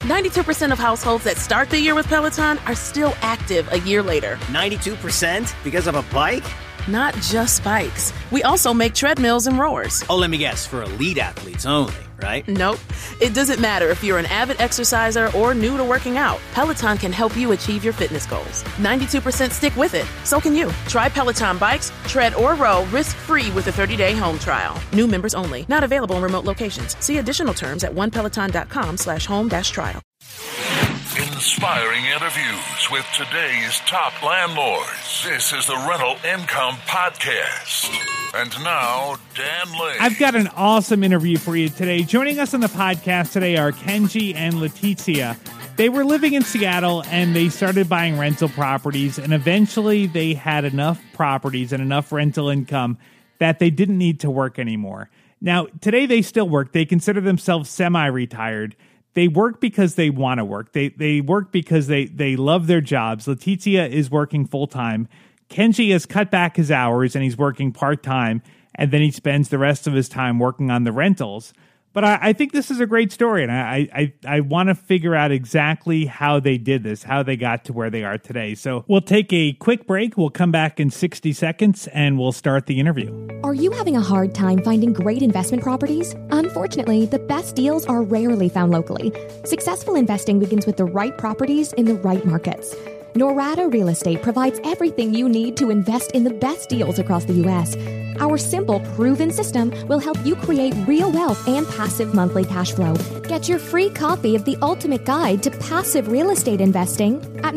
92% of households that start the year with Peloton are still active a year later. 92% because of a bike? Not just bikes. We also make treadmills and rowers. Oh, let me guess, for elite athletes only, right? Nope. It doesn't matter if you're an avid exerciser or new to working out. Peloton can help you achieve your fitness goals. 92% stick with it. So can you. Try Peloton bikes, tread, or row risk-free with a 30-day home trial. New members only. Not available in remote locations. See additional terms at onepeloton.com/home-trial. Inspiring interviews with today's top landlords. This is the Rental Income Podcast. And now, Dan Lane. I've got an awesome interview for you today. Joining us on the podcast today are Kenji and Letizia. They were living in Seattle and they started buying rental properties, and eventually they had enough properties and enough rental income that they didn't need to work anymore. Now, today they still work. They consider themselves semi-retired. They work because they want to work. They work because they love their jobs. Letizia is working full-time. Kenji has cut back his hours and he's working part-time, and then he spends the rest of his time working on the rentals. But I think this is a great story, and I want to figure out exactly how they did this, how they got to where they are today. So we'll take a quick break. We'll come back in 60 seconds, and we'll start the interview. Are you having a hard time finding great investment properties? Unfortunately, the best deals are rarely found locally. Successful investing begins with the right properties in the right markets. Norada Real Estate provides everything you need to invest in the best deals across the U.S. Our simple, proven system will help you create real wealth and passive monthly cash flow. Get your free copy of the ultimate guide to passive real estate investing at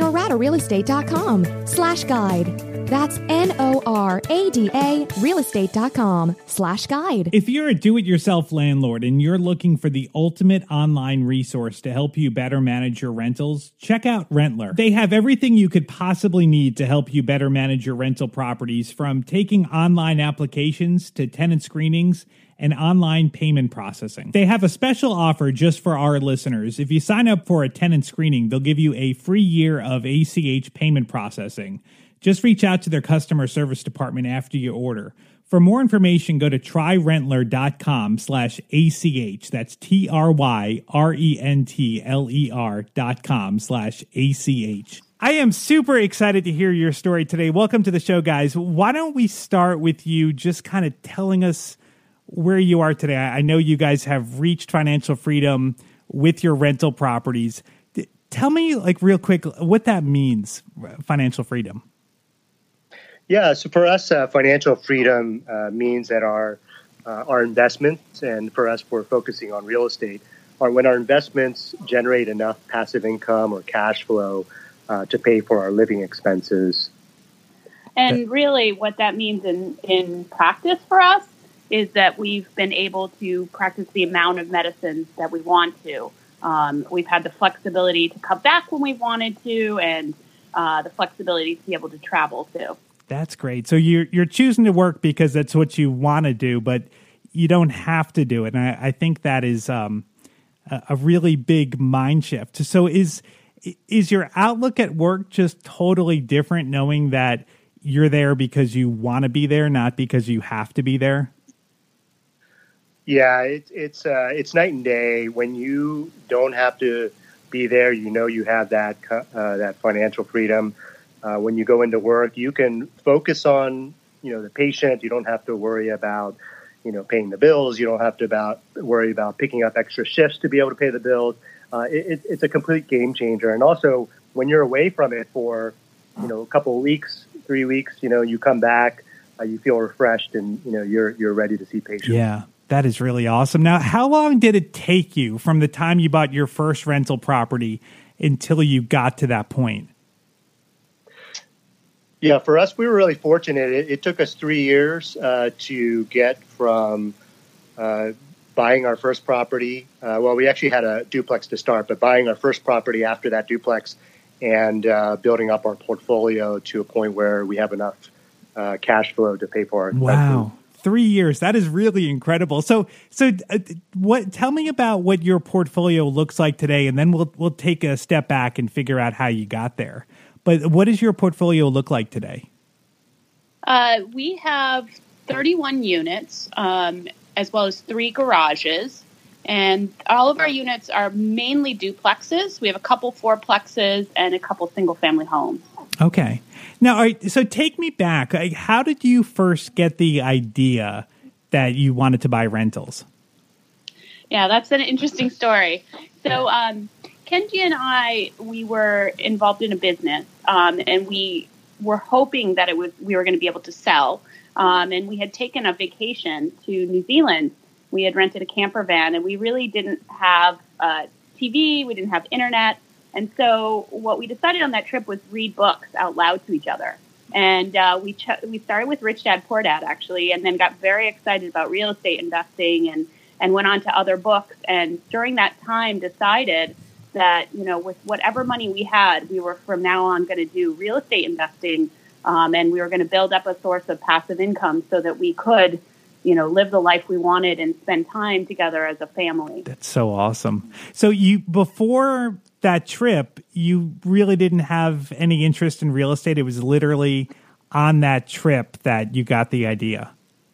noradarealestate.com/guide. That's NORADA realestate.com/guide. If you're a do-it-yourself landlord and you're looking for the ultimate online resource to help you better manage your rentals, check out Rentler. They have everything you could possibly need to help you better manage your rental properties, from taking online applications to tenant screenings and online payment processing. They have a special offer just for our listeners. If you sign up for a tenant screening, they'll give you a free year of ACH payment processing. Just reach out to their customer service department after you order. For more information, go to tryrentler.com/ACH. That's TRYRENTLER.com/ACH. I am super excited to hear your story today. Welcome to the show, guys. Why don't we start with you just kind of telling us where you are today? I know you guys have reached financial freedom with your rental properties. Tell me, like, real quick, what that means, financial freedom. Yeah, so for us, financial freedom means that our investments, and for us, we're focusing on real estate, are when our investments generate enough passive income or cash flow to pay for our living expenses. And really what that means in practice for us is that we've been able to practice the amount of medicines that we want to. We've had the flexibility to cut back when we wanted to, and the flexibility to be able to travel too. That's great. So you're choosing to work because that's what you want to do, but you don't have to do it. And I think that is a really big mind shift. So is your outlook at work just totally different, knowing that you're there because you want to be there, not because you have to be there? Yeah, it's night and day. When you don't have to be there, you know you have that financial freedom. When you go into work, you can focus on, the patient. You don't have to worry about, paying the bills. You don't have to worry about picking up extra shifts to be able to pay the bills. It's a complete game changer. And also, when you're away from it for, a couple of weeks, 3 weeks, you come back, you feel refreshed, and you're ready to see patients. Yeah, that is really awesome. Now, how long did it take you from the time you bought your first rental property until you got to that point? Yeah, for us, we were really fortunate. It took us 3 years to get from buying our first property. We actually had a duplex to start, but buying our first property after that duplex and building up our portfolio to a point where we have enough cash flow to pay for our expenses. Wow. 3 years. That is really incredible. So tell me about what your portfolio looks like today, and then we'll take a step back and figure out how you got there. But what does your portfolio look like today? We have 31 units, as well as 3 garages. And all of our units are mainly duplexes. We have a couple fourplexes and a couple single-family homes. Okay. Now, all right, so take me back. Like, how did you first get the idea that you wanted to buy rentals? Yeah, that's an interesting story. So Kenji and I, we were involved in a business, and we were hoping that we were going to be able to sell. And we had taken a vacation to New Zealand. We had rented a camper van, and we really didn't have TV. We didn't have internet. And so what we decided on that trip was read books out loud to each other. And we started with Rich Dad, Poor Dad, actually, and then got very excited about real estate investing and went on to other books. And during that time decided that, with whatever money we had, we were from now on going to do real estate investing. And we were going to build up a source of passive income so that we could live the life we wanted and spend time together as a family. That's so awesome. So before that trip, you really didn't have any interest in real estate. It was literally on that trip that you got the idea.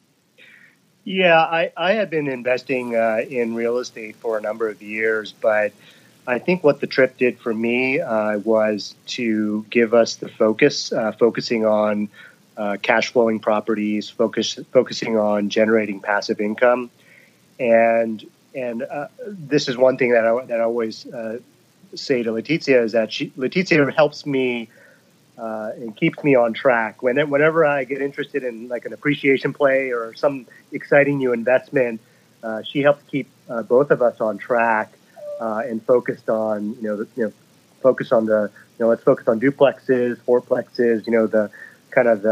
Yeah, I had been investing in real estate for a number of years, but I think what the trip did for me was to give us the focusing on cash flowing properties, focusing on generating passive income, and this is one thing that I always say to Letizia is that Letizia helps me and keeps me on track. Whenever I get interested in like an appreciation play or some exciting new investment, she helps keep both of us on track and focused on focus on let's focus on duplexes, fourplexes, the kind of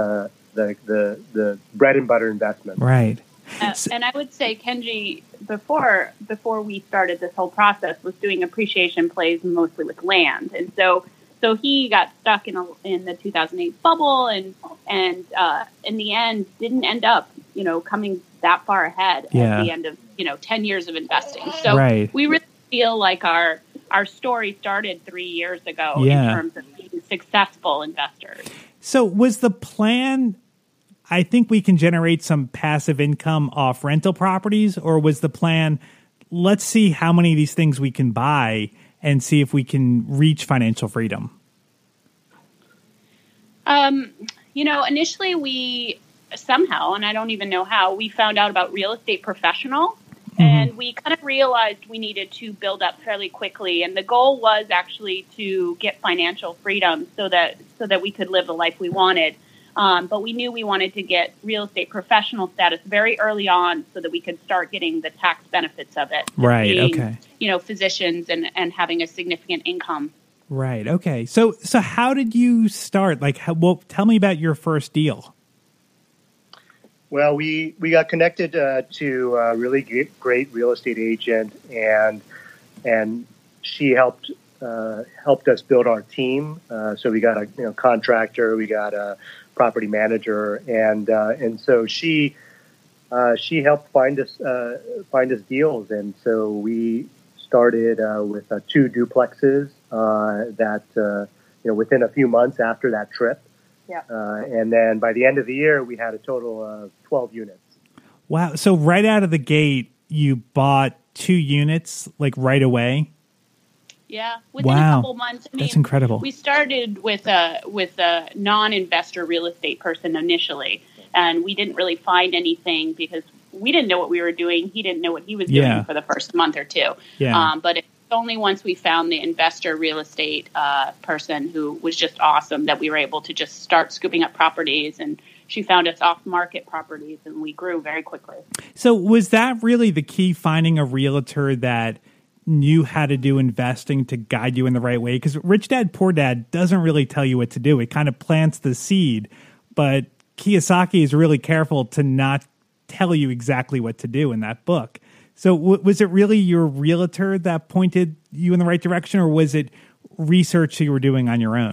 the bread and butter investment. Right. And I would say Kenji, before we started this whole process, was doing appreciation plays mostly with land, and so he got stuck in the 2008 bubble, and in the end didn't end up coming that far ahead at the end of 10 years of investing. So we really feel like our story started 3 years ago in terms of being successful investors. So was the plan, I think we can generate some passive income off rental properties, or was the plan, let's see how many of these things we can buy and see if we can reach financial freedom? Initially we somehow, and I don't even know how, we found out about Real Estate Professional, and we kind of realized we needed to build up fairly quickly. And the goal was actually to get financial freedom so that we could live the life we wanted. But we knew we wanted to get Real Estate Professional status very early on so that we could start getting the tax benefits of it. Right. Being, okay. Physicians and having a significant income. Right. Okay. So how did you start? Tell me about your first deal. Well, we got connected to a really great real estate agent, and she helped us build our team. So we got a contractor, we got a property manager, and so she helped find us deals, and so we started with 2 duplexes that within a few months after that trip. Yeah. And then by the end of the year, we had a total of 12 units. Wow. So right out of the gate, you bought 2 units right away? Yeah. Within a couple months. That's incredible. We started with a non-investor real estate person initially, and we didn't really find anything because we didn't know what we were doing. He didn't know what he was doing for the first month or two. Yeah. But it's only once we found the investor real estate person who was just awesome that we were able to just start scooping up properties, and she found us off-market properties, and we grew very quickly. So was that really the key, finding a realtor that knew how to do investing to guide you in the right way? Because Rich Dad, Poor Dad doesn't really tell you what to do. It kind of plants the seed, but Kiyosaki is really careful to not tell you exactly what to do in that book. So was it really your realtor that pointed you in the right direction, or was it research you were doing on your own?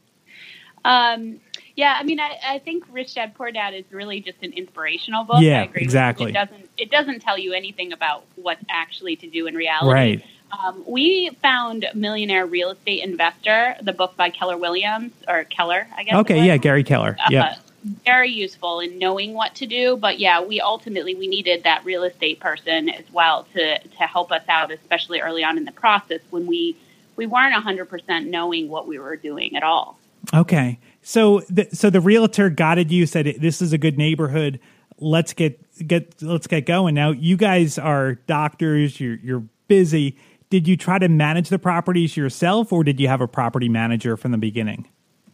Yeah, I mean, I think Rich Dad, Poor Dad is really just an inspirational book. Yeah, I agree exactly. It doesn't tell you anything about what actually to do in reality. Right. We found Millionaire Real Estate Investor, the book by Keller Williams, or Keller, I guess. Okay, yeah, Gary Keller. Yeah. very useful in knowing what to do. But yeah, we needed that real estate person as well to help us out, especially early on in the process when we weren't 100% knowing what we were doing at all. Okay. So the realtor guided you, said, this is a good neighborhood. Let's get going. Now you guys are doctors. You're busy. Did you try to manage the properties yourself, or did you have a property manager from the beginning?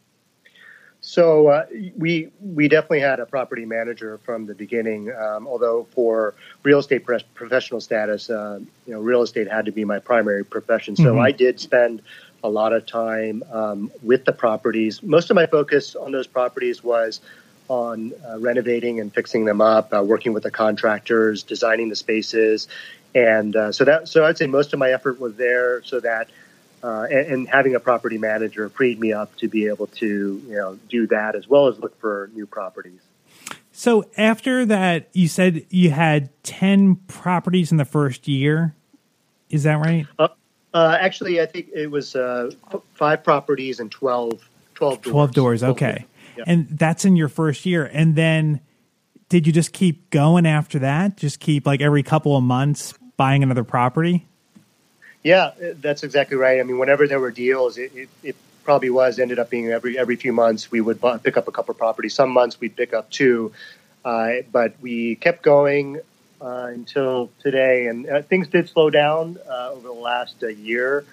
So we definitely had a property manager from the beginning. Although for real estate professional status, real estate had to be my primary profession. So I did spend a lot of time with the properties. Most of my focus on those properties was on renovating and fixing them up, working with the contractors, designing the spaces, and so I'd say most of my effort was there. So that. And having a property manager freed me up to be able to, do that as well as look for new properties. So after that, you said you had 10 properties in the first year. Is that right? Actually, I think it was 5 properties and 12 doors. 12 doors, okay. Yeah. And that's in your first year. And then did you just keep going after that? Just keep like every couple of months buying another property? Yeah, that's exactly right. I mean, whenever there were deals, it probably ended up being every few months we would pick up a couple of properties. Some months we'd pick up 2, but we kept going until today. And things did slow down over the last year.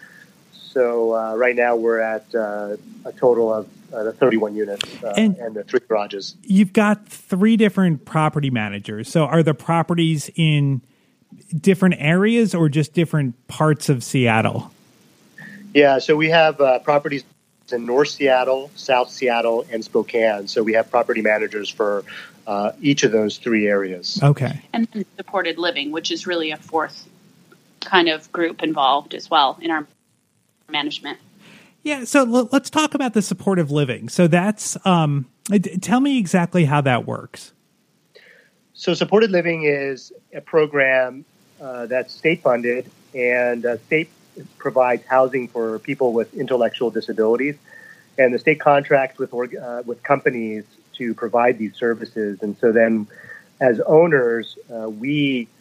So right now we're at a total of 31 units and the 3 garages. You've got 3 different property managers. So are the properties in different areas or just different parts of Seattle? Yeah, so we have properties in North Seattle, South Seattle, and Spokane. So we have property managers for each of those 3 areas. Okay. And then supported living, which is really a 4th kind of group involved as well in our management. Yeah, so let's talk about the supportive living. So that's, tell me exactly how that works. So supported living is a program that's state funded, and state provides housing for people with intellectual disabilities, and the state contracts with companies to provide these services. And so then, as owners, we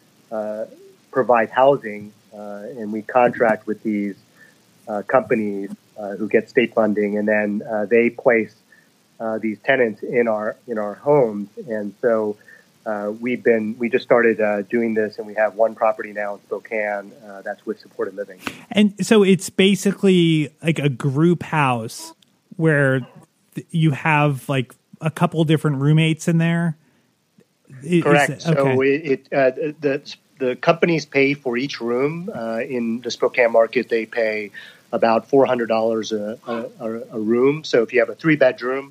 provide housing, and we contract with these companies who get state funding, and then they place these tenants in our homes, and so. We just started doing this, and we have 1 property now in Spokane that's with supported living. And so it's basically like a group house where you have like a couple different roommates in there. Correct. So the companies pay for each room in the Spokane market. They pay about $400 a room. So if you have a 3-bedroom.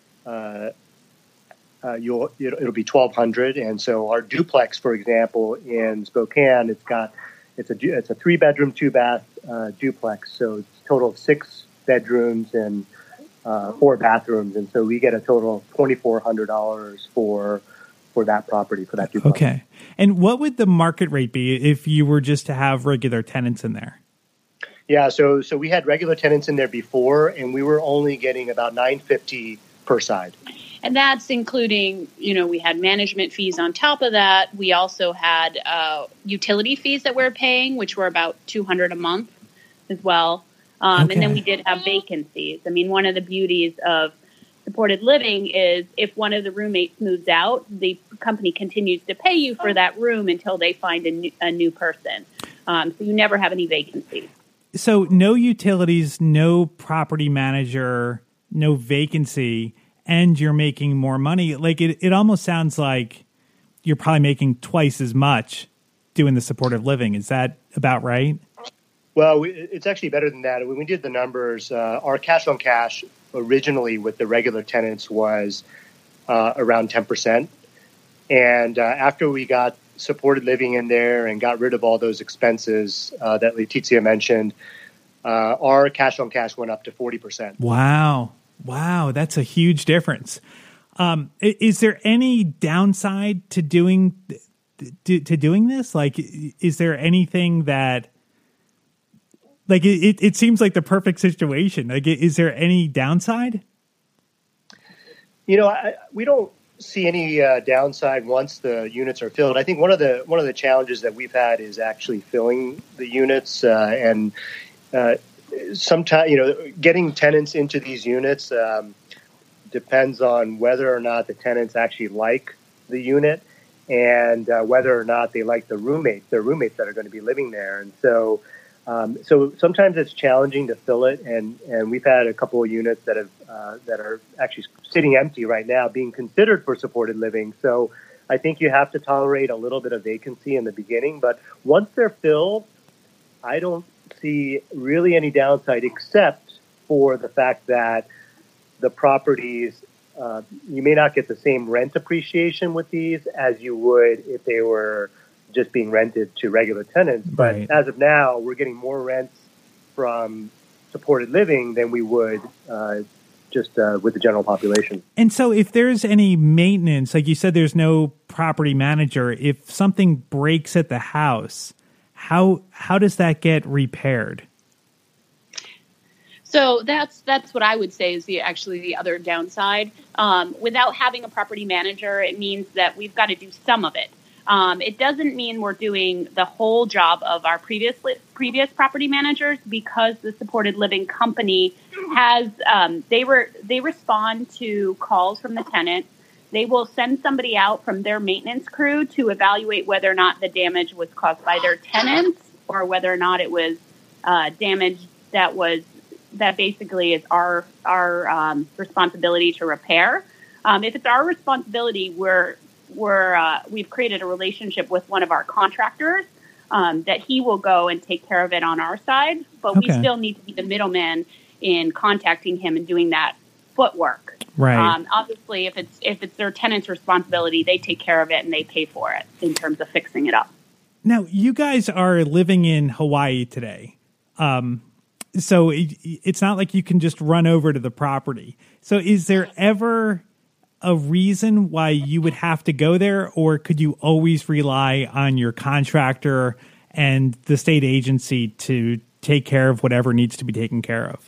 It'll be $1,200, and so our duplex, for example, in Spokane, it's a 3-bedroom, 2-bath duplex, so it's a total of 6 bedrooms and 4 bathrooms, and so we get a total of $2,400 for that property, for that duplex. Okay, and what would the market rate be if you were just to have regular tenants in there? Yeah, so we had regular tenants in there before, and we were only getting about $950 per side. And that's including, we had management fees on top of that. We also had utility fees that we're paying, which were about $200 a month as well. And then we did have vacancies. I mean, one of the beauties of supported living is if one of the roommates moves out, the company continues to pay you for that room until they find a new person. So you never have any vacancies. So no utilities, no property manager, no vacancy, and you're making more money. Like it almost sounds like you're probably making twice as much doing the supportive living. Is that about right? Well, it's actually better than that. When we did the numbers, our cash on cash originally with the regular tenants was around 10%. And after we got supported living in there and got rid of all those expenses that Letizia mentioned, our cash on cash went up to 40%. Wow, that's a huge difference. Is there any downside to doing this? Like, is there anything that, like, it seems like the perfect situation. Like, is there any downside? We don't see any downside once the units are filled. I think one of the challenges that we've had is actually filling the units, and sometimes getting tenants into these units depends on whether or not the tenants actually like the unit and whether or not they like their roommates that are going to be living there. And so sometimes it's challenging to fill it, and we've had a couple of units that are actually sitting empty right now, being considered for supported living. So I think you have to tolerate a little bit of vacancy in the beginning, but once they're filled, I don't see really any downside except for the fact that the properties, you may not get the same rent appreciation with these as you would if they were just being rented to regular tenants. But Right. as of now, we're getting more rents from supported living than we would just with the general population. And so if there's any maintenance, like you said, there's no property manager. If something breaks at the house, how does that get repaired? So that's what I would say is the other downside. Without having a property manager, it means that we've got to do some of it. It doesn't mean we're doing the whole job of our previous property managers, because the supported living company has they respond to calls from the tenant. They will send somebody out from their maintenance crew to evaluate whether or not the damage was caused by their tenants or whether or not it was damage that basically is our responsibility to repair. If it's our responsibility, we've created a relationship with one of our contractors that he will go and take care of it on our side, but we still need to be the middleman in contacting him and doing that footwork. Right. Obviously, if it's their tenant's responsibility, they take care of it and they pay for it in terms of fixing it up. Now, you guys are living in Hawaii today. So it's not like you can just run over to the property. So is there ever a reason why you would have to go there, or could you always rely on your contractor and the state agency to take care of whatever needs to be taken care of?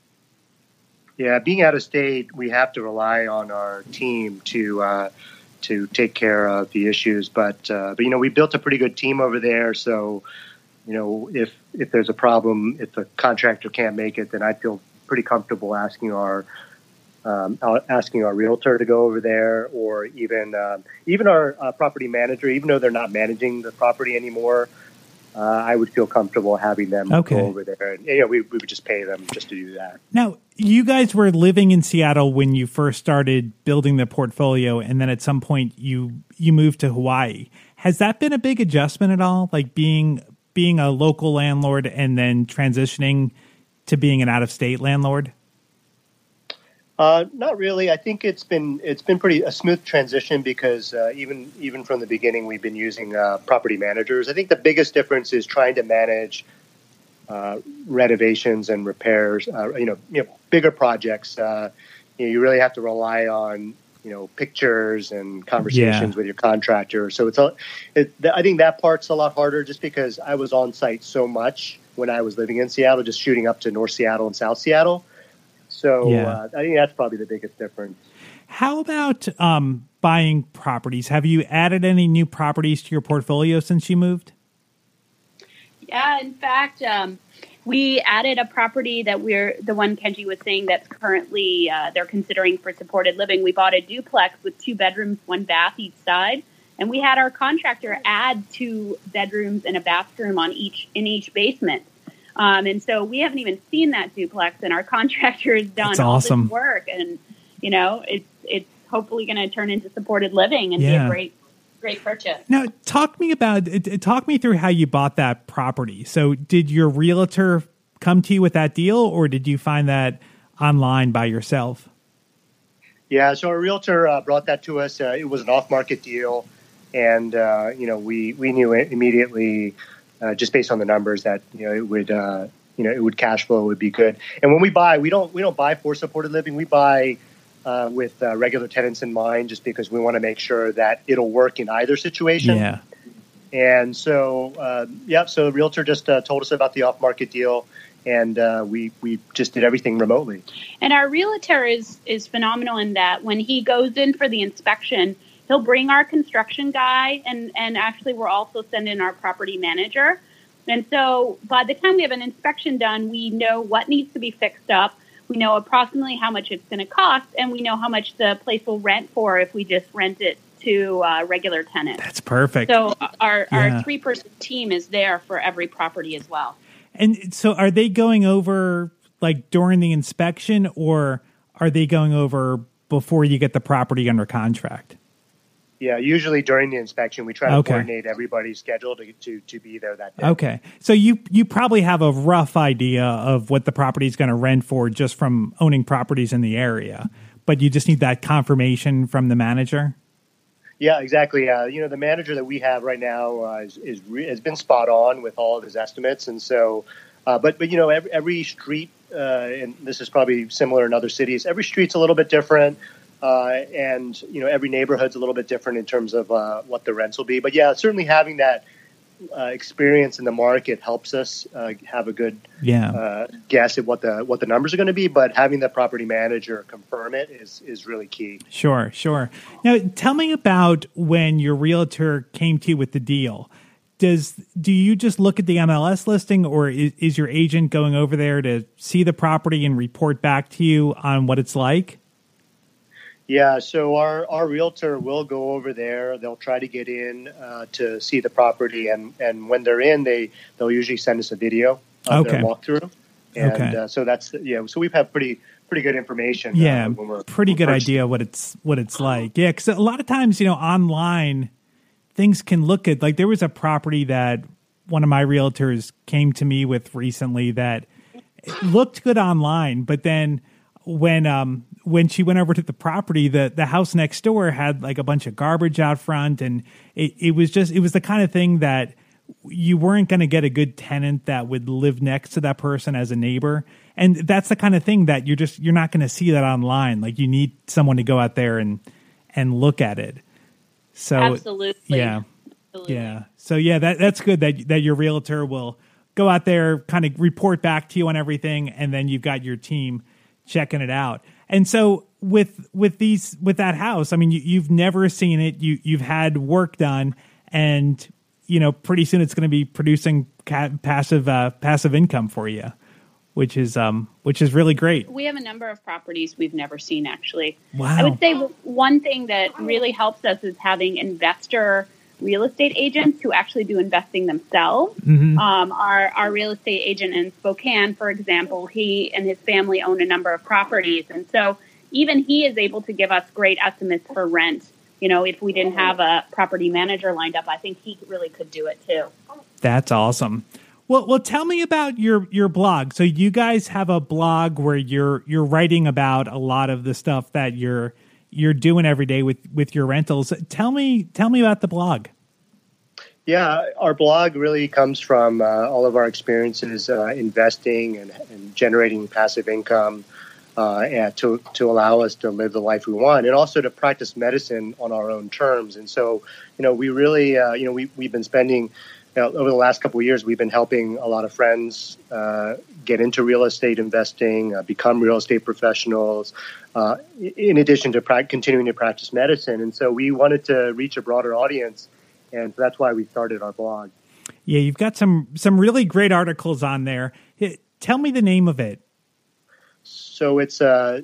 Yeah, being out of state, we have to rely on our team to take care of the issues. But we built a pretty good team over there. So, if there's a problem, if the contractor can't make it, then I feel pretty comfortable asking our realtor to go over there, or even our property manager. Even though they're not managing the property anymore, I would feel comfortable having them go over there, and we would just pay them just to do that. Now, you guys were living in Seattle when you first started building the portfolio, and then at some point you moved to Hawaii. Has that been a big adjustment at all, like being a local landlord and then transitioning to being an out-of-state landlord? Not really. I think it's been pretty a smooth transition because even from the beginning we've been using property managers. I think the biggest difference is trying to manage renovations and repairs. Bigger projects. You really have to rely on pictures and conversations with your contractor. So I think that part's a lot harder just because I was on site so much when I was living in Seattle, just shooting up to North Seattle and South Seattle. So I think that's probably the biggest difference. How about buying properties? Have you added any new properties to your portfolio since you moved? Yeah, in fact, we added a property that the one Kenji was saying that's currently they're considering for supported living. We bought a duplex with 2 bedrooms, 1 bath each side, and we had our contractor add 2 bedrooms and a bathroom in each basement. And so we haven't even seen that duplex, and our contractor has done all this work, and it's hopefully going to turn into supported living and be a great purchase. Now, talk me through how you bought that property. So did your realtor come to you with that deal, or did you find that online by yourself? Yeah, so our realtor brought that to us. It was an off-market deal, and we knew it immediately, just based on the numbers, that it would cash flow would be good. And when we buy, we don't buy for supported living. We buy with regular tenants in mind, just because we want to make sure that it'll work in either situation. Yeah. And so, so the realtor just told us about the off-market deal, and we just did everything remotely. And our realtor is phenomenal in that when he goes in for the inspection, he'll bring our construction guy, and actually we're also sending our property manager. And so by the time we have an inspection done, we know what needs to be fixed up. We know approximately how much it's going to cost, and we know how much the place will rent for if we just rent it to regular tenants. That's perfect. So our 3-person team is there for every property as well. And so are they going over like during the inspection, or are they going over before you get the property under contract? Yeah, usually during the inspection, we try to coordinate everybody's schedule to be there that day. Okay. So you probably have a rough idea of what the property is going to rent for just from owning properties in the area, but you just need that confirmation from the manager? Yeah, exactly. The manager that we have right now has been spot on with all of his estimates. And so, but every street, and this is probably similar in other cities, every street's a little bit different. And every neighborhood's a little bit different in terms of what the rents will be. But yeah, certainly having that experience in the market helps us have a good guess at what the numbers are going to be. But having the property manager confirm it is really key. Sure. Now, tell me about when your realtor came to you with the deal. Do you just look at the MLS listing, or is your agent going over there to see the property and report back to you on what it's like? Yeah, so our realtor will go over there. They'll try to get in to see the property, and when they're in, they'll usually send us a video of their walkthrough. And so that's so we've had pretty good information. Pretty good idea what it's like. Yeah, because a lot of times online things can look good. Like there was a property that one of my realtors came to me with recently that looked good online, but then when she went over to the property, the house next door had like a bunch of garbage out front, and it was the kind of thing that you weren't going to get a good tenant that would live next to that person as a neighbor. And that's the kind of thing that you're not going to see that online. Like you need someone to go out there and look at it. So absolutely. Yeah. So that's good that your realtor will go out there, kind of report back to you on everything, and then you've got your team checking it out. And so with that house, I mean, you've never seen it. You've had work done, and pretty soon it's going to be producing passive income for you, which is really great. We have a number of properties we've never seen, actually. Wow. I would say one thing that really helps us is having investor real estate agents who actually do investing themselves. Mm-hmm. Our real estate agent in Spokane, for example, he and his family own a number of properties. And so even he is able to give us great estimates for rent. If we didn't have a property manager lined up, I think he really could do it too. That's awesome. Well, tell me about your blog. So you guys have a blog where you're writing about a lot of the stuff that you're doing every day with your rentals. Tell me about the blog. Yeah, our blog really comes from all of our experiences investing and generating passive income and to allow us to live the life we want, and also to practice medicine on our own terms. And so, we really, we've been spending over the last couple of years, we've been helping a lot of friends get into real estate investing, become real estate professionals, in addition to continuing to practice medicine. And so we wanted to reach a broader audience, and so that's why we started our blog. Yeah, you've got some really great articles on there. Tell me the name of it. So it's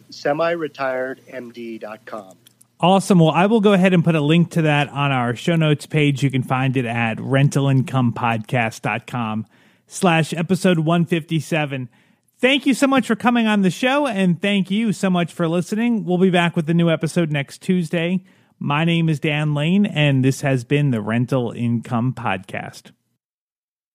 semiretiredmd.com. Awesome. Well, I will go ahead and put a link to that on our show notes page. You can find it at rentalincomepodcast.com/episode 157. Thank you so much for coming on the show, and thank you so much for listening. We'll be back with a new episode next Tuesday. My name is Dan Lane, and this has been the Rental Income Podcast.